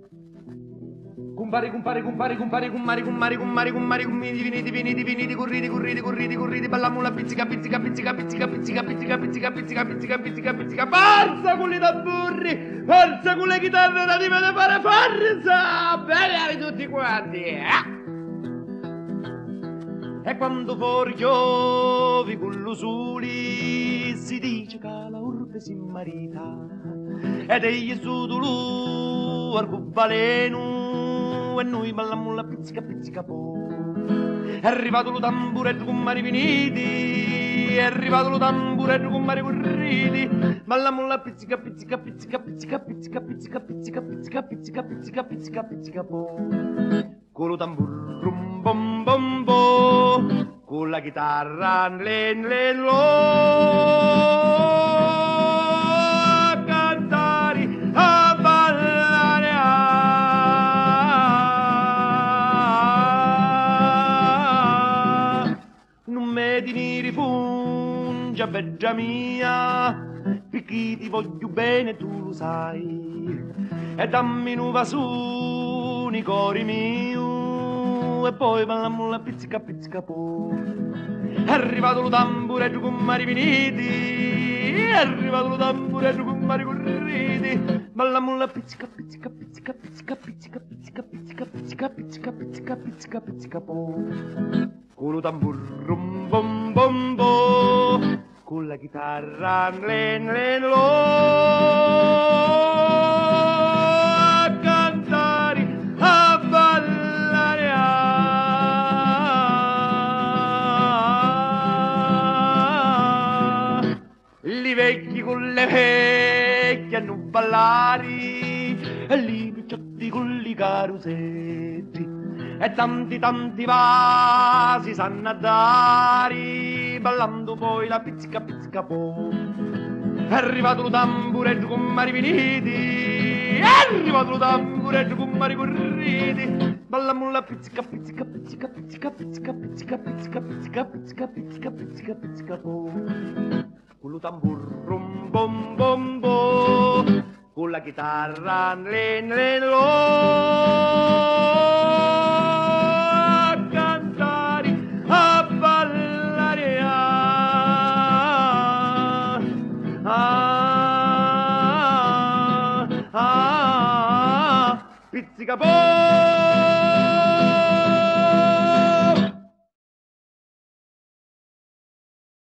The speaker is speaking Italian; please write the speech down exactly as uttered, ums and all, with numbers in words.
Cumpari, cumpari, cumpari, cumpari, cummari, cummari, cummari, cummari, cummini, divini, divini, divini, curriti, curriti, curriti, curriti, ballamulla, pizzica, pizzica, pizzica, pizzica, pizzica, pizzica, pizzica, pizzica, pizzica, pizzica, pizzica, forza con i tamburri, forza con le chitarre da deve fare forza, belli tutti quanti, E quando fuori piove con l'usuli si dice che la urbe si marita ed egli su tu arcobaleno e noi ballammo la pizzica pizzica po. È arrivato lo tamburetto con mari finiti, è arrivato lo tamburetto con mari corriti, ballammo la pizzica pizzica pizzica pizzica pizzica pizzica pizzica pizzica pizzica pizzica pizzica pizzica po. Con lo tamburrum bom bom bo, con la chitarra len len lo, a cantare, a ballare, a non me di rifungia beggia mia, perché ti voglio bene tu lo sai, e dammi nuova su i cori mio e poi ballammo la pizzica pizzica po. È arrivato lo tamburetto con mari finiti, è arrivato lo tamburetto con mari corriti, ballammo la pizzica pizzica pizzica pizzica pizzica pizzica pizzica pizzica pizzica pizzica pizzica pizzica po. Con lo tamburrum bom bom bo, con la chitarra len len lo, vecchi con le vecchie a non ballare e li picciotti con li carusetti e tanti tanti vasi sanno a dare ballando poi la pizzica pizzica po. È arrivato lo tamburetto con mari finiti, è arrivato lo tamburetto con mari corriti, ballammo la pizzica pizzica pizzica pizzica pizzica pizzica pizzica pizzica pizzica pizzica pizzica pizzica po. Con lo tamburrum bom bom bo, con la chitarra len len lo, a cantare, a ballare, a, a, a, a pizzica po.